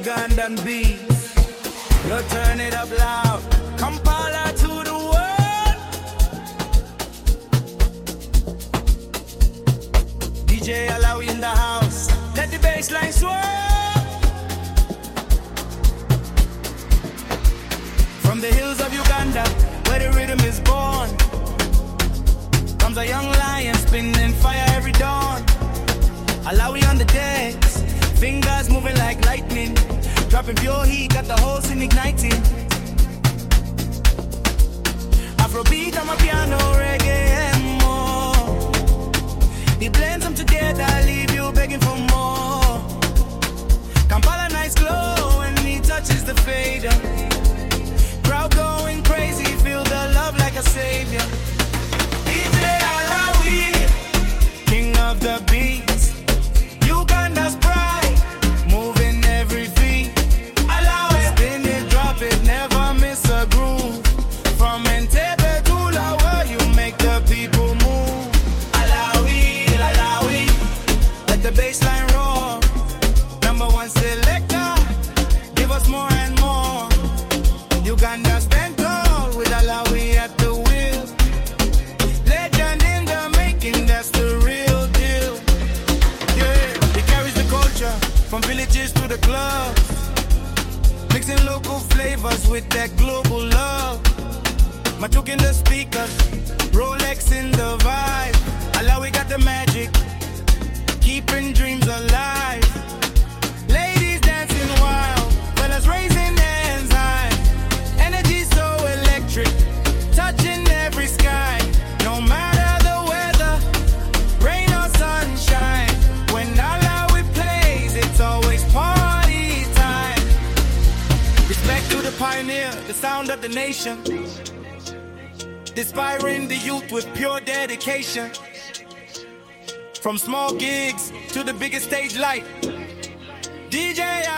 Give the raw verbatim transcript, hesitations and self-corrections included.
Ugandan beats. You turn it up loud. Kampala to the world. D J Alawi in the house. Let the bassline swirl. From the hills of Uganda, where the rhythm is born, comes a young lion spinning fire every dawn. Alawi on the decks, fingers moving like lightning, dropping pure heat, got the whole scene igniting. Afrobeat on my piano, reggae and more. He blends them together, leave you begging for more. Kampala nights glow when he touches the fader. Crowd going crazy, feel the love like a savior. D J Alawi, king of the beats, Uganda's pride, moving every beat. Alawi, spin it, drop it, never miss a groove. From Entebbe to Lawa, you make the people move. Alawi, Alawi, let the bassline roar. Number one selector, give us more and more. Uganda stand tall with Alawi at the wheel. Legend in the making, that's the real deal. Yeah, he carries the culture from villages to the clubs, mixing local flavors with that global love. Matuk in the speakers, Rolex in the vibe. Alawi got the magic, keeping dreams alive. Ladies dancing wild, fellas raising hands high. Energy so electric, touching every sky. No matter the weather, rain or sunshine, when Alawi plays, it's always party time. Respect to the pioneer, the sound of the nation, inspiring the youth with pure dedication. From small gigs to the biggest stage light, D J